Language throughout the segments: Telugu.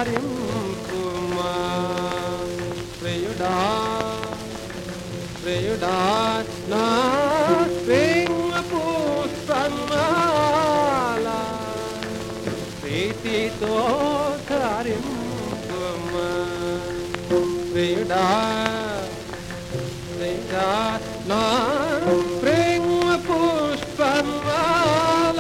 ధారింపుమా ప్రియుడా ప్రియుడా నా ప్రేమ పుష్పమాల ప్రీతితో ధారింపుమా ప్రియుడా ప్రియుడా నా ప్రేమ పుష్పమాల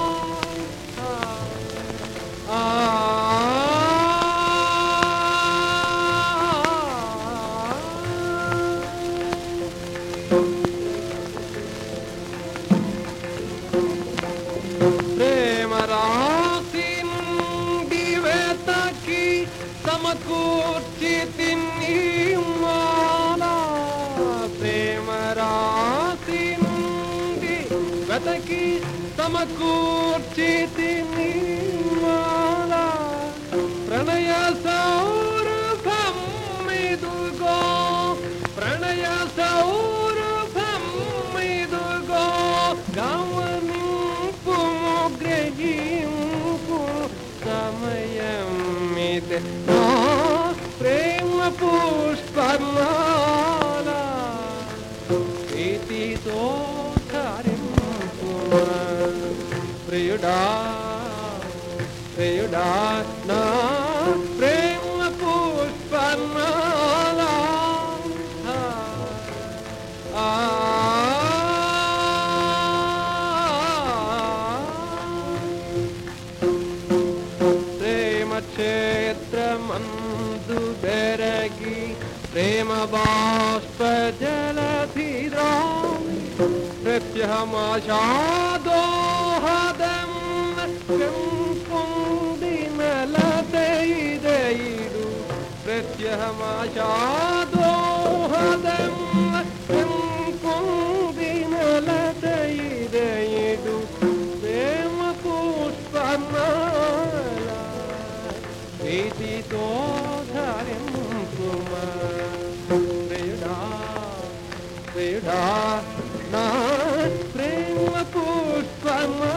ప్రేమ రాసి నుండి వెతకి సమకూర్చి తిని మాల ప్రేమ రాసి నుండి వెతకి సమకూర్చి తిని మాల ప్రణయ సౌరభం ఇదుగో ప్రణయ సౌరభం ఇదుగో గమనింపు గ్రహింపు సమయం ఇదే నా ప్రేమ పుష్పమాల ప్రీతితో ధారింపు ప్రియుడా ప్రియుడా నా ప్రేమ పుష్పమాల ప్రేమ క్షేత్రమందు బెరగి ప్రేమ బాష్ప జలధిద్రామి ప్రత్యహమాషాదోహదం పొందినలదైదైడు ప్రత్యహమాషాదోహదం పొందినలదైదైడు ప్రేమ పుష్పమాల ప్రీతితో ధారింపుమా ప్రియుడా ప్రియుడా నా ప్రేమ పుష్పమాల